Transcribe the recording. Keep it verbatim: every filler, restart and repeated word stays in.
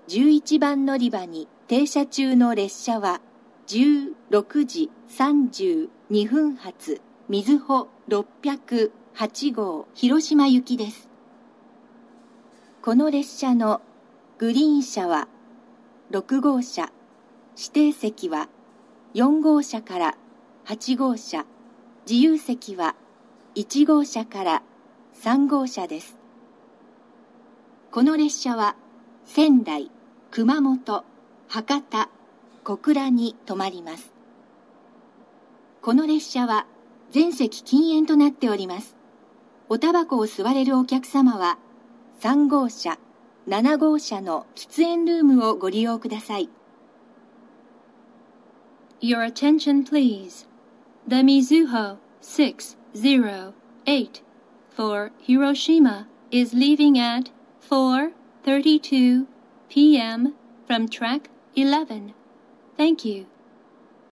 じゅういちばん乗り場に停車中の列車はじゅうろくじさんじゅうにふん発みずほろっぴゃくはち号広島行きです。この列車のグリーン車はろく号車、指定席はよん号車からはち号車、自由席はいち号車からさん号車です。この列車は仙台、熊本、博多、小倉に停まります。この列車は全席禁煙となっております。おタバコを吸われるお客様はさん号車、なな号車の喫煙ルームをご利用ください。 Your attention please. The Mizuho six oh eight for Hiroshima is leaving at four thirty-two p m from track eleven. Thank you.